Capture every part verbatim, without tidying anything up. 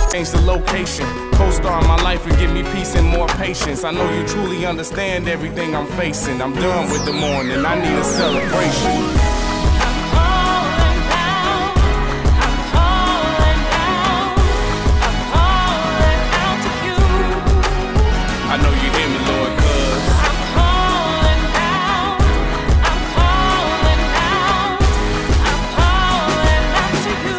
Change the location, co-star my life and give me peace and more patience. I know you truly understand everything I'm facing. I'm done with the morning, I need a celebration. I know you hear me, Lord, cuz I'm calling out, I'm calling out, I'm calling out to you.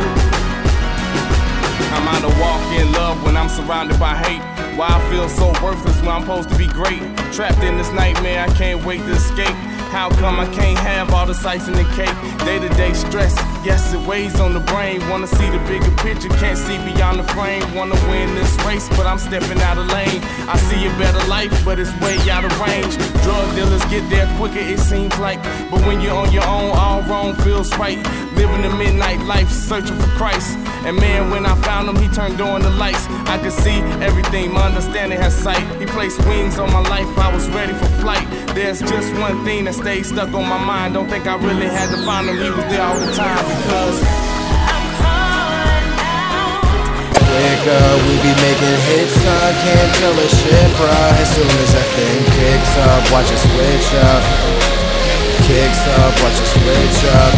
I'm out to walk in love when I'm surrounded by hate. Why I feel so worthless when I'm supposed to be great. Trapped in this nightmare, I can't wait to escape. How come I can't have all the sights in the cake? Day-to-day stress, yes, it weighs on the brain. Wanna see the bigger picture, can't see beyond the frame. Wanna win this race, but I'm stepping out of lane. I see a better life, but it's way out of range. Drug dealers get there quicker, it seems like. But when you're on your own, all wrong feels right. Living the midnight life, searching for Christ. And man, when I found him, he turned on the lights. I could see everything, my understanding has sight. He placed wings on my life, I was ready for flight. There's just one thing that stayed stuck on my mind. Don't think I really had to find him, he was there all the time. Because I'm calling out. Nigga, we be making hits, son, can't tell a shit, bruh. As soon as that thing kicks up, watch it switch up. Kicks up, watch it switch up.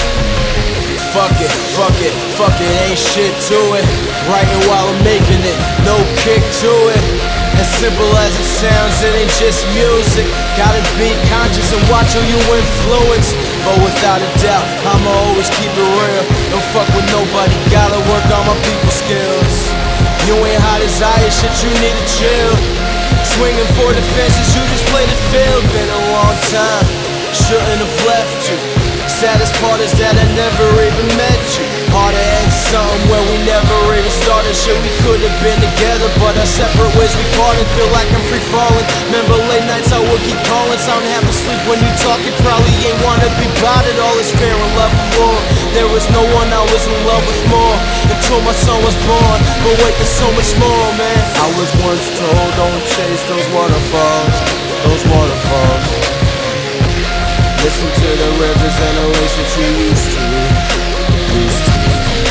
Fuck it, fuck it, fuck it, ain't shit to it. Writing while I'm making it, no kick to it. As simple as it sounds, it ain't just music. Gotta be conscious and watch who you influence. But without a doubt, I'ma always keep it real. Don't fuck with nobody, gotta work on my people skills. You ain't hot as iron, shit, you need to chill. Swinging for the fences, you just play the field. Been a long time, shouldn't have left you. Saddest part is that I never even met you. Hard to end something where we never even started. Shit, we could have been together, but our separate ways we parted. Feel like I'm free falling. Remember late nights I would keep calling. Sound half asleep when you talk. You probably ain't wanna be bothered. All is fair and love and war. There was no one I was in love with more until my son was born. But wait, there's so much more, man. I was once told, don't chase those waterfalls. Those waterfalls. Listen to the rivers and the lakes that you used to, used to.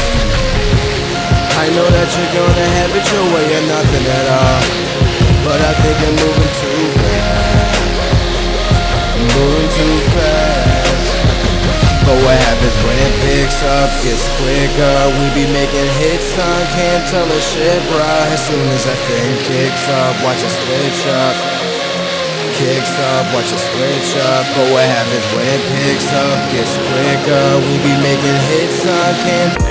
I know that you're gonna have it your way or nothing at all, but I think you're moving too fast, moving too fast. But what happens when it picks up, gets quicker. We be making hits, son, can't tell a shit, bruh. As soon as that thing kicks up, watch it switch up. Kicks up, watch it switch up. But what happens when it picks up, gets quicker. We be making hits, son, can't